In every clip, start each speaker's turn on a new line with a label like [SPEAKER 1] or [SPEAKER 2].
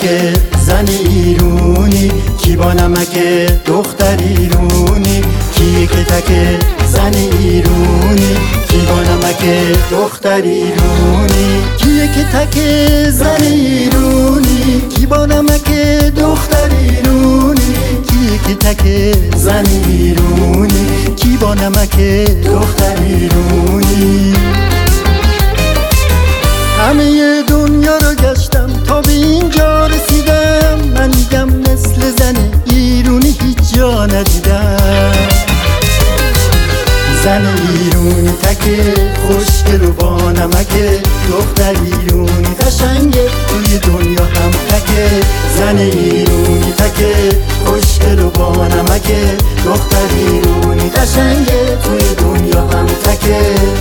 [SPEAKER 1] تکه زن ایرونی، کی با نمک دختر ایرونی، کیه که تکه زن ایرونی، کی با نمک دختر ایرونی، کیه که تکه زن ایرونی، کی با نمک دختر ایرونی، کیه که تکه زن ایرونی، کی با نمک دختر ایرونی. همه دنیا رو گشتم تا به اینجا رسیدم، من میگم مثل زن ایرونی هیچ جا ندیدم. زن ایرونی تکه خوشگل و با نمکه، دختر ایرونی قشنگه توی دنیا هم تکه. زن ایرونی تکه خوشگل و با نمکه، دختر ایرونی قشنگه توی دنیا هم تکه.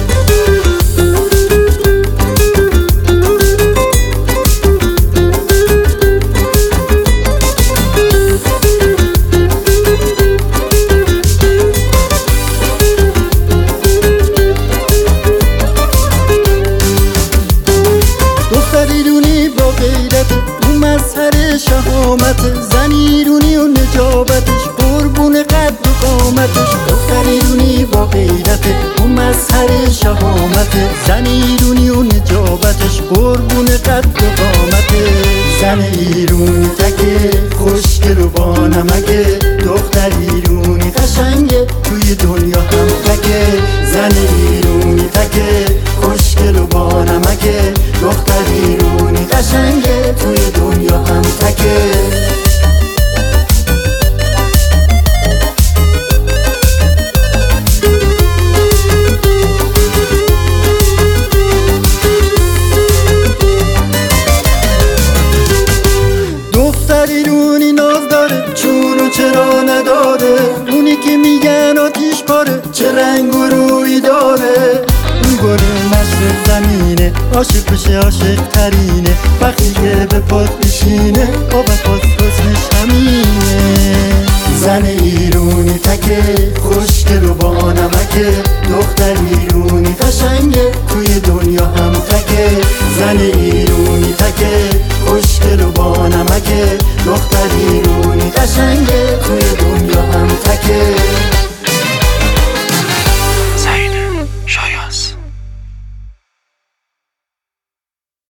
[SPEAKER 1] شهامت زن ایرونی و نجابتش، قربون قد و قامتش. دختر ایرونی با غیرت و مظهر شهامت، زن ایرونی و نجابتش، قربون قد و قامتش. زن ایرونی تکه خوشگل و با نمکه، دختر ایرونی قشنگه توی دنیا هم تکه. زن ایرونی تکه خوشگل و با نمکه، دختر ایرونی قشنگه توی دنیا هم تکه. دختر ایرونی ناز داره، چون و چرا نداره، اونی که میگن آتیش پاره، چه رنگ و روی داره. اون گره مشرق زمینه، عاشق بشه عاشق ترینه، وقتی که به پات بشینه با وفات حسنش همینه. زن ایرونی تکه خوشگل و با نمکه، دختر ایرونی قشنگه توی دنیا هم تکه. زن ایرونی تکه خوشگل و با نمکه، دختر ایرونی قشنگه توی دنیا هم تکه.